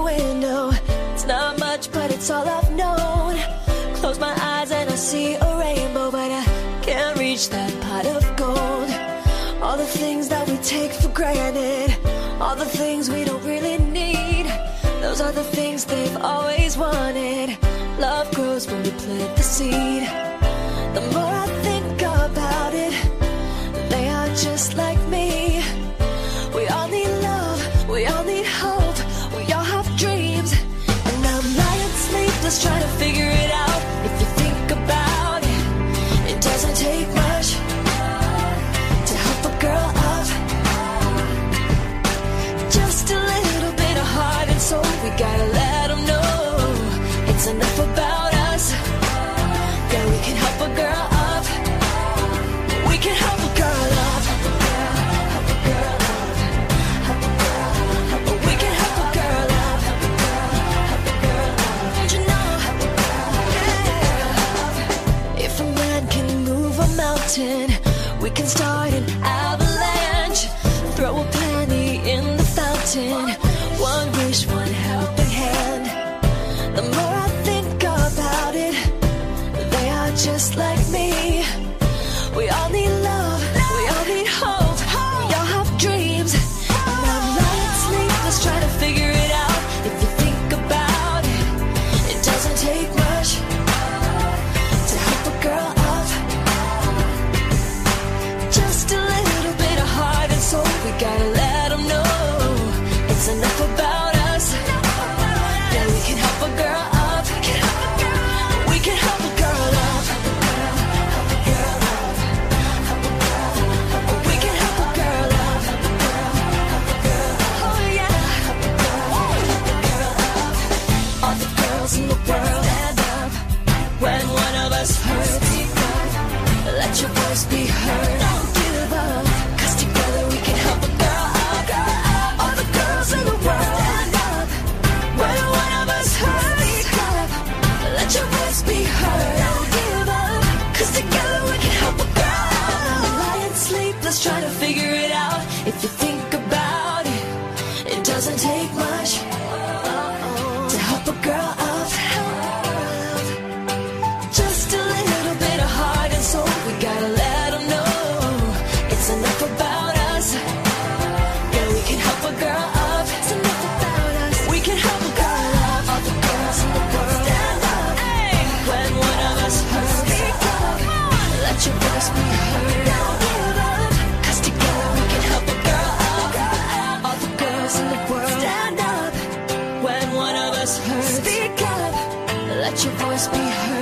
the window. It's not much, but it's all I've known. Close my eyes and I see a rainbow, but I can't reach that pot of gold. All the things that we take for granted, all the things we don't really need, those are the things they've always wanted. Love grows when we plant the seed. The more I think about it, they are just like me. We all need love, we all need hope, we all have dreams. And I'm lying sleepless trying to figure it out. If you think about it, it doesn't take much to help a girl up. Just a little bit of heart and soul, we gotta let them know it's enough about us. Yeah, we can help a girl up. We can help a girl up. Help a girl up. Help a girl up. We can help a girl up. Help a girl up. Don't you know? Help a girl up. If a man can move a mountain, we can start an avalanche. Throw a penny in the fountain. One wish, one helping hand. The more I think about it, they are just like me. We all need love, we all need hope, we all have dreams. And I'm lying sleepless trying to figure it out. If you think about it, it doesn't take much to help a girl up. Just a little bit of heart and soul, we gotta let them know it's enough about us. Yeah, we can help a girl up. We can help a girl up. Help a girl up. Help a girl up. We can help a girl up. Help a girl up. Oh yeah. Help a girl up. All the girls in the world stand up. When one of us hurts, let your voice be heard. Don't give up, 'cause together we can help a girl up. All the girls in the world stand up. When one of us hurts, let your voice be heard. Don't give up, 'cause together we can help a girl. Lying sleepless trying to figure it out. If you think about it, it doesn't take much to help a girl up. Just a little bit of heart and soul, we gotta let them know it's enough about us. Yeah, we can help a girl up. It's enough about us. We can help a girl up. All the girls in the world stand up. Hey. When one of us hurts, speak up. Let your voice be heard. Don't give up, 'cause together we can help a girl up. All the girls in the world stand up. When one of us hurts, speak up. Let your voice be heard.